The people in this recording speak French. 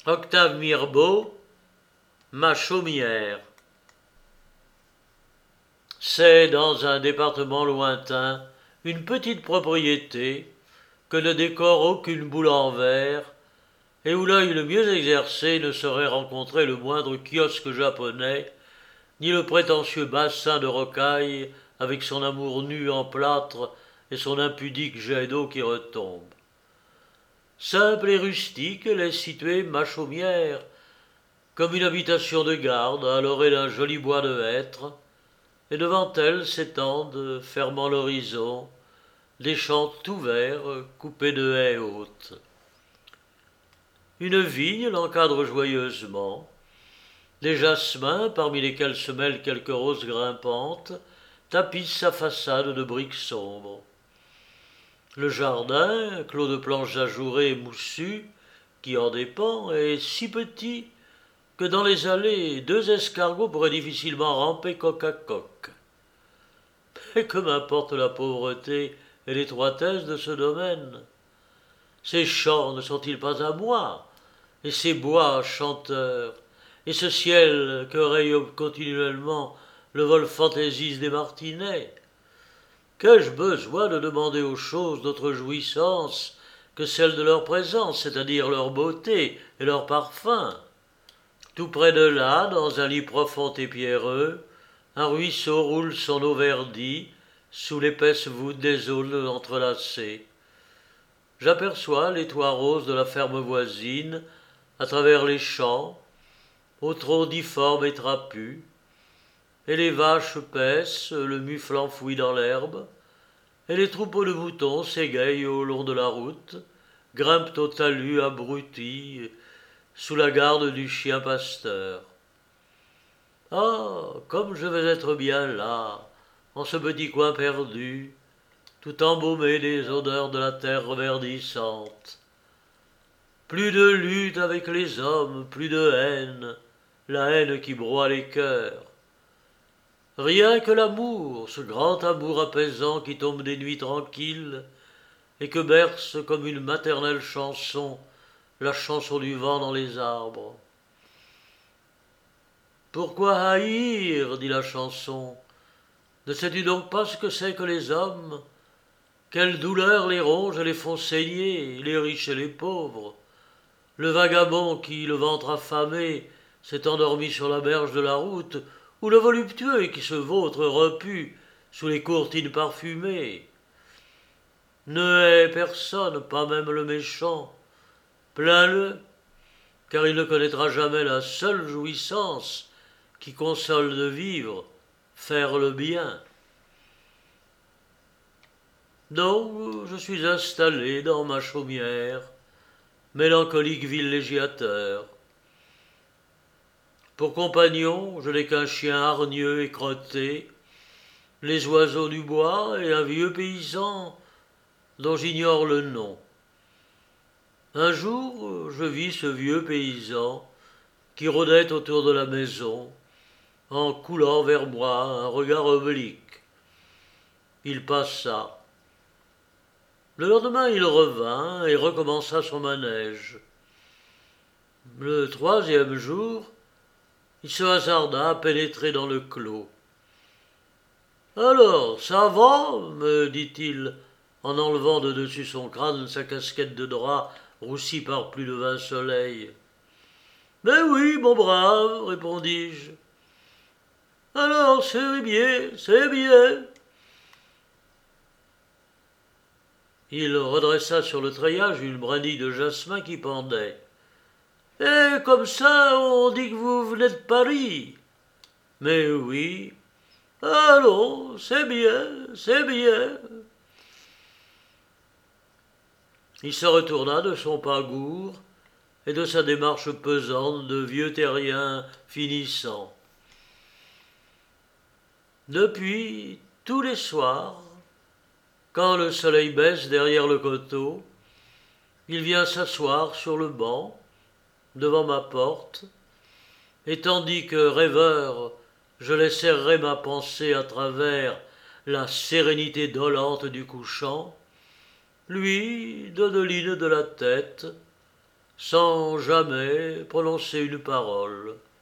Octave Mirbeau, Ma chaumière. C'est dans un département lointain, une petite propriété que ne décore aucune boule en verre et où l'œil le mieux exercé ne saurait rencontrer le moindre kiosque japonais, ni le prétentieux bassin de rocaille avec son amour nu en plâtre et son impudique jet d'eau qui retombe. Simple et rustique, elle est située ma chaumière, comme une habitation de garde à l'orée d'un joli bois de hêtres, et devant elle s'étendent, fermant l'horizon, des champs tout verts coupés de haies hautes. Une vigne l'encadre joyeusement. Des jasmins, parmi lesquels se mêlent quelques roses grimpantes, tapissent sa façade de briques sombres. Le jardin, clos de planches ajourées et moussues, qui en dépend, est si petit que dans les allées, deux escargots pourraient difficilement ramper coq à coq. Mais que m'importe la pauvreté et l'étroitesse de ce domaine? Ces champs ne sont-ils pas à moi, et ces bois chanteurs, et ce ciel que rayonne continuellement le vol fantaisiste des martinets? Qu'ai-je besoin de demander aux choses d'autre jouissance que celle de leur présence, c'est-à-dire leur beauté et leur parfum? Tout près de là, dans un lit profond et pierreux, un ruisseau roule son eau verdie sous l'épaisse voûte des aules entrelacées. J'aperçois les toits roses de la ferme voisine à travers les champs, au trot difforme et trapu, et les vaches paissent, le mufle enfoui dans l'herbe, et les troupeaux de moutons s'égayent au long de la route, grimpent au talus abrutis, sous la garde du chien pasteur. Ah, comme je vais être bien là, en ce petit coin perdu, tout embaumé des odeurs de la terre reverdissante. Plus de lutte avec les hommes, plus de haine, la haine qui broie les cœurs. Rien que l'amour, ce grand amour apaisant qui tombe des nuits tranquilles et que berce comme une maternelle chanson la chanson du vent dans les arbres. Pourquoi haïr, dit la chanson? Ne sais-tu donc pas ce que c'est que les hommes? Quelle douleur les ronge et les font saigner, les riches et les pauvres? Le vagabond qui, le ventre affamé, s'est endormi sur la berge de la route, ou le voluptueux qui se vautre repu sous les courtines parfumées? Ne hais personne, pas même le méchant. Plains-le, car il ne connaîtra jamais la seule jouissance qui console de vivre, faire le bien. Donc je suis installé dans ma chaumière, mélancolique villégiateur. Pour compagnon, je n'ai qu'un chien hargneux et crotté, les oiseaux du bois et un vieux paysan dont j'ignore le nom. Un jour, je vis ce vieux paysan qui rôdait autour de la maison, en coulant vers moi un regard oblique. Il passa. Le lendemain, il revint et recommença son manège. Le troisième jour, il se hasarda à pénétrer dans le clos. Alors, ça va, me dit-il, en enlevant de dessus son crâne sa casquette de drap roussie par plus de 20 soleils. Mais oui, mon brave, répondis-je. Alors, c'est bien, c'est bien. Il redressa sur le treillage une brindille de jasmin qui pendait. Et comme ça, on dit que vous venez de Paris. Mais oui. Allons, c'est bien, c'est bien. Il se retourna de son pas gourd et de sa démarche pesante de vieux terrien finissant. Depuis, tous les soirs, quand le soleil baisse derrière le coteau, il vient s'asseoir sur le banc, devant ma porte, et tandis que, rêveur, je laisserai ma pensée à travers la sérénité dolente du couchant, lui, dodeline de la tête, sans jamais prononcer une parole.